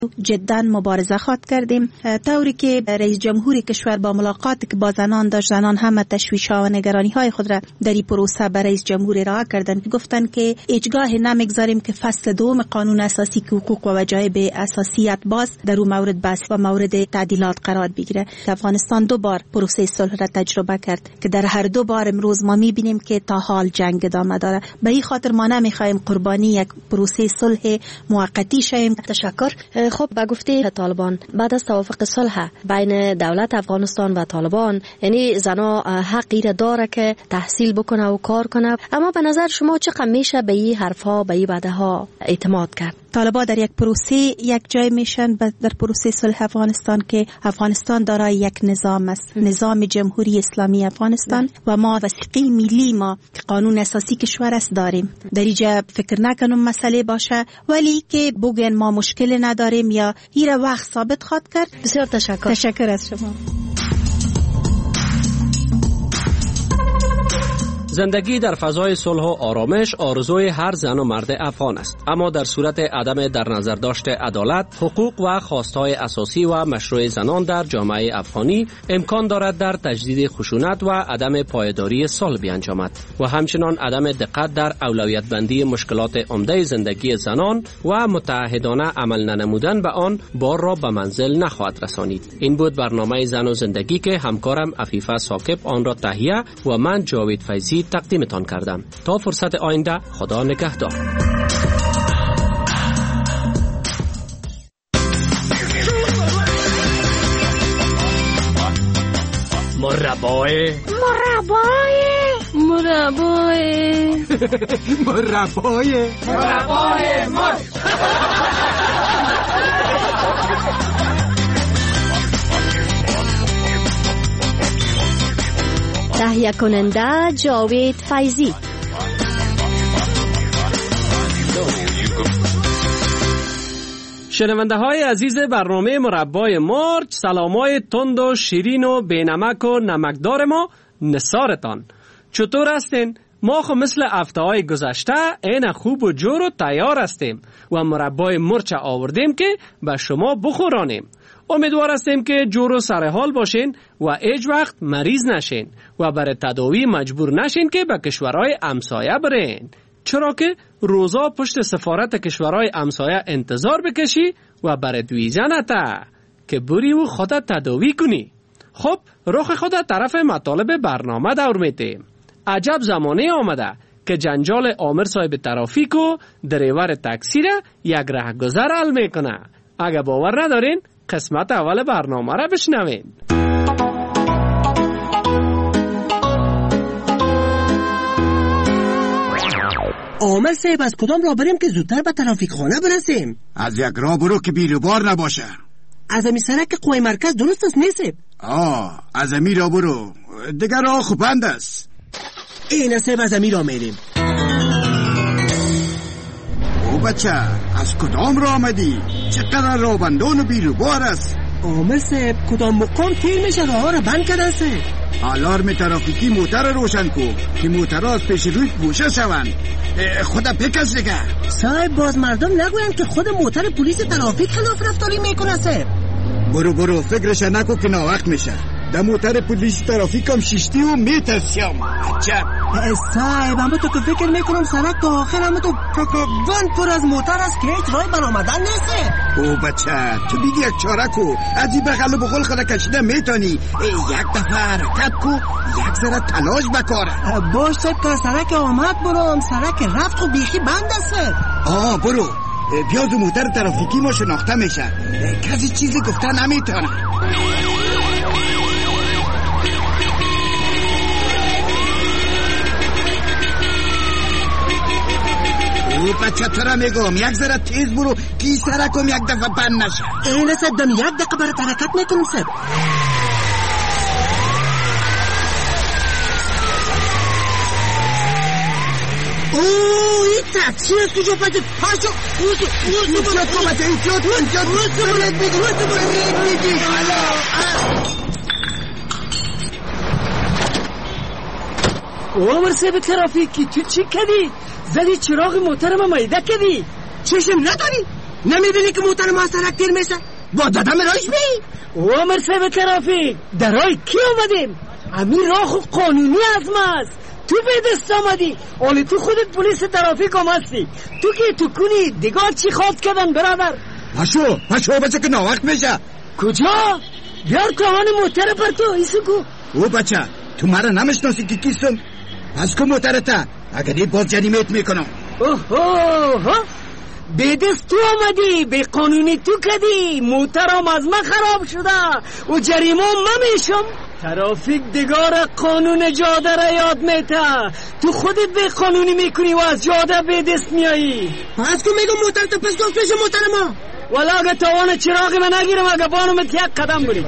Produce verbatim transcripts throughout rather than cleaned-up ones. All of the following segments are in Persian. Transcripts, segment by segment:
جدا مبارزه خواد کردیم، طوری که رئیس جمهور کشور با ملاقاتی که با زنان داشت، زنان همه تشویش‌ها و نگرانی‌های خود را در این پروسه برای رئیس جمهور ارائه کردند. گفتن که هیچگاه نمیگذاریم که فصل دوم قانون اساسی که حقوق و وجایب اساسیت باز در اون مورد بحث و مورد تعدیلات قرار بگیره. افغانستان دو بار پروسه صلح را تجربه کرد که در هر دو بار امروز ما می‌بینیم که تا حال جنگ ادامه داره. به این خاطر ما نمی‌خوایم قربانی یک پروسه صلح موقتی شیم. تشکر. خب به گفته طالبان بعد از توافق صلح بین دولت افغانستان و طالبان، یعنی زنا حقی را داره که تحصیل بکنه و کار کنه، اما به نظر شما چقدر میشه به این حرفها به این وعده ها اعتماد کرد؟ طالبان در یک پروسه یک جای میشن در پروسه صلح افغانستان که افغانستان دارای یک نظام است، نظام جمهوری اسلامی افغانستان و ما وثیقه ملی ما که قانون اساسی کشور است داریم. در اینجا فکر نکنم مسئله باشه، ولی که بگن ما مشکل نداریم یا هیر وقت ثابت خواد کرد. بسیار تشکر. تشکر از شما. زندگی در فضای صلح و آرامش آرزوی هر زن و مرد افغان است، اما در صورت عدم در نظر داشت عدالت، حقوق و خواستهای اساسی و مشروع زنان در جامعه افغانی امکان دارد در تجدید خشونت و عدم پایداری صلح بیانجامد و همچنان عدم دقت در اولویت بندی مشکلات عمده زندگی زنان و متعهدانه عمل ننمودن به آن بار را به منزل نخواهد رسانید. این بود برنامه زن و زندگی که همکارم عفیفه ثاقب آن را تهیه و من جاوید فیضی تقدیمتان کردم. تا فرصت آینده، خدا نگهدار. مربای مربای مربای مربای مربای مر تهیه کننده جاوید فیضی. شنونده های عزیز برنامه مربای مرچ، سلامای تند و شیرین و بینمک و نمکدار ما نثارتان. چطور هستین؟ ما خو مثل هفته های گذشته این خوب و جور و تیار هستیم و مربای مرچ آوردیم که به شما بخورانیم. امیدوار هستیم که جور و سرحال باشین و هیچ وقت مریض نشین و برای تداوی مجبور نشین که به کشورهای همسایه برین، چرا که روزا پشت سفارت کشورهای همسایه انتظار بکشی و برای دویزه نته که بری و خودت تداوی کنی. خب رخ خودت طرف مطالب برنامه دور میتیم. عجب زمانه آمده که جنجال آمر صاحب ترافیک و دریور تاکسی را یک رهگذر حل میکنه. اگه باور ندارین قسمت اول برنامه را بشنوین. آمر صاحب از کدام راه بریم که زودتر به ترافیک خانه برسیم؟ از یک راه برو که بیروبار نباشه. از امی سرک قوی مرکز درست است نیست؟ آه از امی راه برو، دیگر راه خوبند است. این صاحب از امی راه میریم. او بچه از کدام راه آمدی؟ چقدر راه بندان و بیروبار است. آمر صاحب کدام مقام تیر میشه راه ها را بند کردن صاحب. آلارم ترافیکی موتر را روشن کو که موترها از پیش روی گوشه شوند. خدا بکش دیگه. صاحب باز مردم نگوین که خود موتر پلیس ترافیک خلاف رفتاری میکنه صاحب. برو برو فکرش نکو که ناوقت میشه. در موتر پلیس ترافیک هم شیشتی و میترسیم. عجب صاحب اما تو که فکر میکنم سرک تا آخر اما تو تقریبا پر از موتر است که هیچ رای برآمدن نیست. او بچه تو بیگی یک چاره کو، از این بغل و بغل خدا کشیده میتونی. یک دفعه حرکت کو، یک ذره تلاش بکاره. باش صاحب که سرک آمد برام، سرک رفت خو بیخی بند است. آه برو پیاز و موتر ترافیکی ما شناخته میشه، کسی چیزی گفته نمیتونه. او بچه تو را میگم یک ذره تیز برو که سرکم یک دفعه بند نشه. این صدم یک دقیقه برای حرکت میکنم صاحب. اوه این تاکسی است کجا بچه پاشو اوزو اوزو ایجاد کن بچه ایجاد کن ایجاد کن برید میگی برید میگی عمر صاحب ترافیکی تو چی کردی؟ زدی چراغ موتر ما میده کردی؟ چشم نداری؟ نمیبینی که موتر ما سرک تیر میشه؟ با دادم رایش بی عمر صاحب ترافیک در رای کی آمدیم؟ همین راه خود قانونی از ما است. تو به دست آمدی اولی تو خودت پلیس ترافیک هم هستی. تو که تو کنی دیگه چی خواست کردن برادر؟ پاشو پاشو بچه که ناوقت میشه. کجا؟ بیار توان موتر پر تو ایسو کو. او بچه تو مرا نمیشناسی که کیستم؟ پس که موترتا اگر این باز جریمت میکنم. اوه اوه به دست تو آمدی به قانونی تو کدی موترم از من خراب شده و جریمه من میشم. ترافیک دیگار قانون جاده را یاد میته. تو خودت به قانونی میکنی و از جاده به دست میایی. پس که میگم موتر تو پس گفت میشه موتر ما. ولی اگه توان چراغ من نگیرم اگه بانومت یک قدم برید.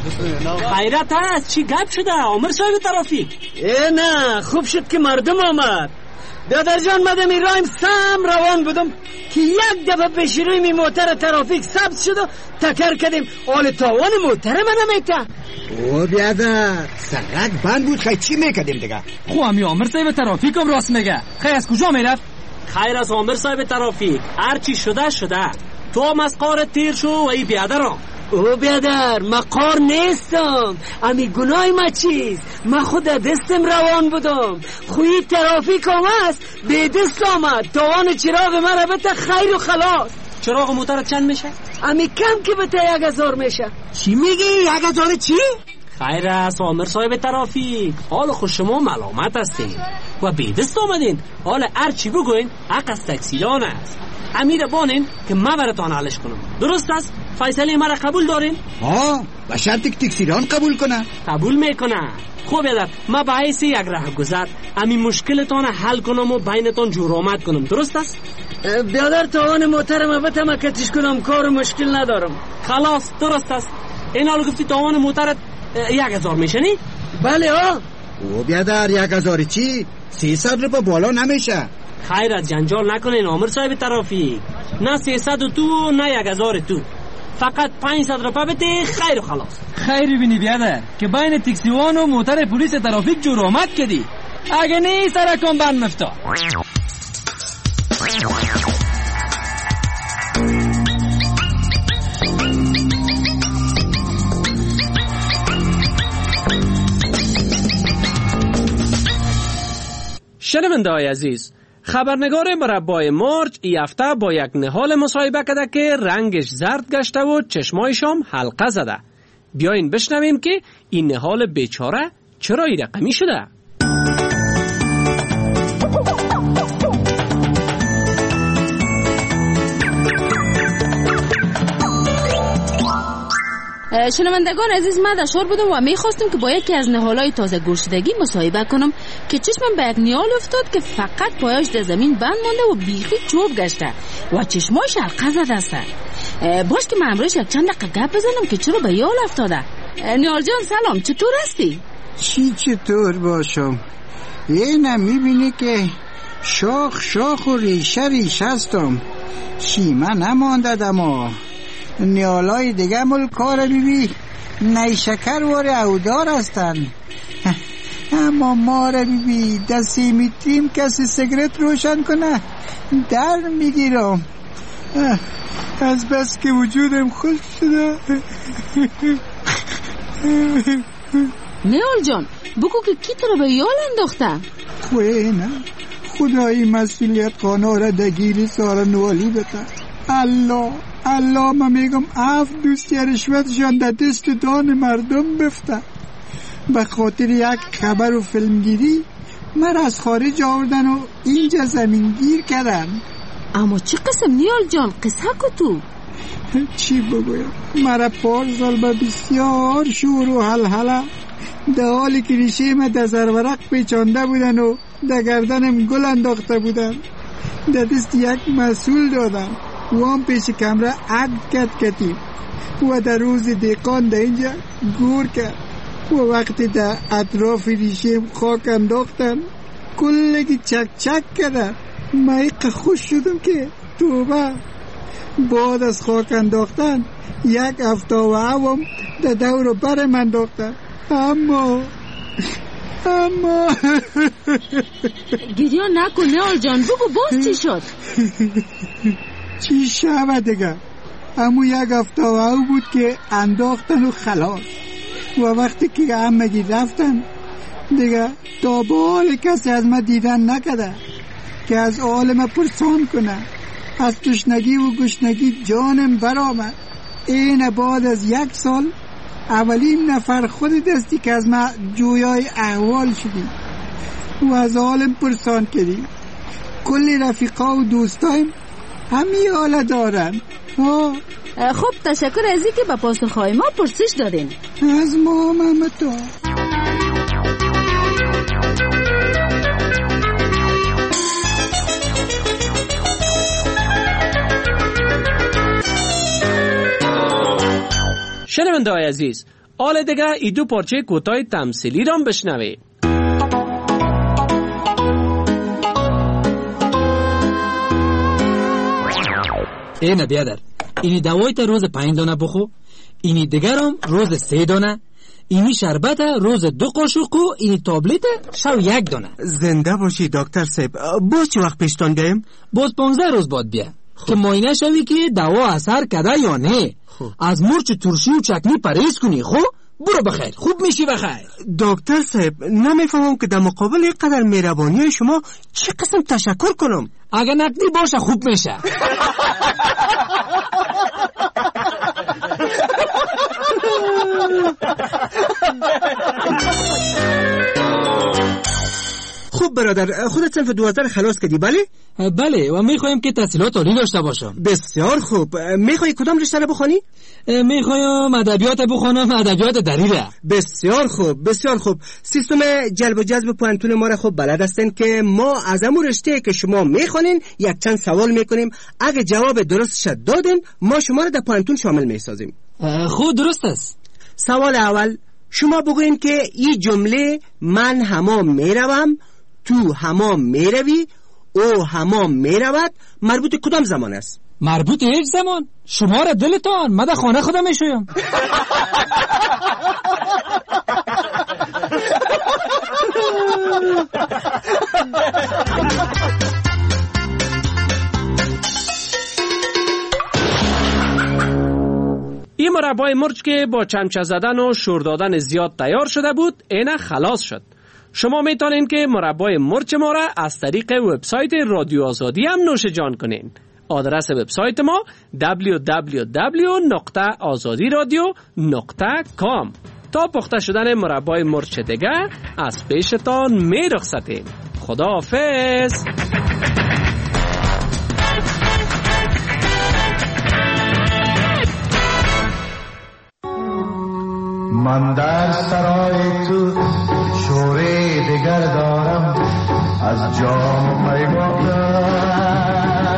خیرت هست چی گپ شده عمر صاحب ترافیک؟ ای نه خوب شد که مردم آمد. دادر جان مدم این رایم سم روان بودم که یک دفعه پیش روی می موتر ترافیک ثبت شد و تکر کردیم. آل تاوان موتر من نمیته. او بیادر سرک بند بود خیلی چی میکردیم دیگه؟ خو همی عمر صاحب ترافیک هم راست میگه. خیلی از کجا میرفت؟ خیر از عمر صاحب ترافیک هر چی شده شده. تو هم از قار تیر شو و ای بیادرم. او بیادر ما قار نیستم. امی گناه ما چیز؟ ما خود دستم روان بودم. خوی ترافیک هم هست به دست آمد. توان چراغ ما را بته خیر و خلاص. چراغ موتر چند میشه؟ امی کم که بته یک هزار میشه. چی میگی یک هزار چی؟ خیر است عمر صاحب ترافیک حال خود شما ملامت هستین و به دست آمدین. حال هر چی بگوین حق از تکسیران است. امیر بانین که ما براتان حلش کنم. درست است؟ فیصله مرا قبول دارین؟ ها و شرطی که تکسیران قبول کنه. قبول میکنه. خوب یادت ما به حیث یک راه گذر همین مشکلتان حل کنم و بینتان جور آمد کنم. درست است؟ بیادر توان موتر ما بته ما کتش کنم کار مشکل ندارم. خلاص درست است. این حال گفتی توان موترت یک هزار میشنی؟ بله ها. او بیادر یک هزار چی؟ سیصد روپا بالا نمیشه. خیر از جنجال نکنین عمر صاحب ترافیک. نه سیصد و تو نه یک هزار تو. فقط پنجصد روپا بده خیر و خلاص. خیری بینی بیادر که بین تکسیوان و موتر پلیس ترافیک جور آمد کدی. اگه نی سرکان بند مفتا. شنونده‌های عزیز، خبرنگار مربای مارچ ای هفته با یک نهال مصاحبه کرده که رنگش زرد گشته و چشمایشام حلقه زده. بیاین بشنویم که این نهال بیچاره چرا این رقمی شده. شنوندگان عزیز، من دشار بودم و میخواستم که با یکی از نهالای تازه گرشدگی مصاحبه کنم که چشمم به یک نهال افتاد که فقط پایش در زمین بند مانده و بیخی چوب گشته و چشماش حلقه زده است. باش که من امروز یک چند دقیقه گپ بزنم که چرا به یال افتاده. نهال جان سلام، چطور هستی؟ چی چطور باشم؟ اینم میبینی که شاخ شاخ و ریشه ریشه هستم. شیمه نمانده دما. نیالای دیگه مل کار بیبی نیشکر واره اودار هستن. اما ما را بیبی دستی میتیم کسی سیگرت روشن کنه در میگیرم. از بس که وجودم خوش شده. نیال جان بگو که کی تو رو به یال انداخته؟ خواه نه خدایی مسئولیت خانه را دگیری سارا نوالی بده. الله الله ما میگم اف دوستی رشوتشان در دست دان مردم بفته. به خاطر یک خبر و فیلمگیری من از خارج آوردن و اینجا زمینگیر کردن. اما چه قسم نیال جان؟ قصه کو تو؟ چی بگویم؟ مرا پارسال به بسیار شور و حلحله در حالی که ریشه ما در زرورق پیچانده بودن و در گردنم گل انداخته بودن در دست یک مسئول دادن و هم پیش کمره عد کت کتیم و در روز دیقان در اینجا گور کرد و وقتی در اطراف ریشه خاک انداختن کلگی چک چک کردن. من خوش شدم که توبه. بعد از خاک انداختن یک هفته و عوام در دور بر من انداختن. اما اما گریان نکن نیال جان، بگو باز چی شد؟ چی شبه دیگه. امو یک هفته و او بود که انداختن و خلاص. و وقتی که همگی رفتن دیگه تا به حال کسی از ما دیدن نکده که از عالم پرسان کنه. از تشنگی و گشنگی جانم برآمد. این بعد از یک سال اولین نفر خود دستی که از ما جویای احوال شدی و از عالم پرسان کردی. کلی رفیقا و دوستایم همی حالا دارن. خب تشکر از اینکه به پاسخهای ما پرسش دادین. از ما ممتو. شنونده های عزیز، حال دیگه ای دو پارچه کوتاه تمثیلی را بشنوید. اینه بیادر، اینی دوای تا روز پنج دانه بخو، اینی دیگرم روز سه دانه، اینی شربت روز دو قاشق و اینی تابلت شو یک دانه. زنده باشی دکتر صاحب. باز چه وقت پیشتان گیم؟ باز پانزده روز بعد بیا که معاینه شوی که دوا اثر کده یا نه. خوب. از مرچ ترشی و چکنی پرهیز کنی. خب برو بخیر، خوب میشی بخیر. دکتر صاحب نمیفهمم که در مقابل اینقدر مهربانی شما چه قسم تشکر کنم. اگه نقدی باشه خوب میشه. خوب برادر، خودت صنف دوازده خلاص کردی بله؟ بله و میخوایم که تحصیلات عالی داشته باشم. بسیار خوب. میخوای کدام رشته رو بخوانی؟ میخوایم ادبیات بخونم، ادبیات دریره. بسیار خوب بسیار خوب. سیستم جلب و جذب پوانتون ما را خوب بلد هستین که ما از همون رشته که شما میخوانین یک چند سوال میکنیم. اگه جواب درست شد دادین ما شما را در پوانتون شامل میسازیم. خود درست است. سوال اول، شما بگوین که این جمله من حمام میروم، تو حمام میروی، او حمام میرود مربوط کدام زمان است؟ مربوط هیچ زمان. شما را دلتان، من در خانه خودم میشویم. این مربای مرچ که با چمچه زدن و شور دادن زیاد تیار شده بود اینه خلاص شد. شما میتونین که مربای مرچ ما را از طریق وبسایت رادیو آزادی هم نوش جان کنین. آدرس وبسایت ما دبلیو دبلیو دبلیو نقطه آزادی رادیو نقطه کام. تا پخته شدن مربای مرچ دیگه از پیشتان می رخصتیم. خداحافظ. من در سرای تو شوره دیگر دارم از جام میگفتم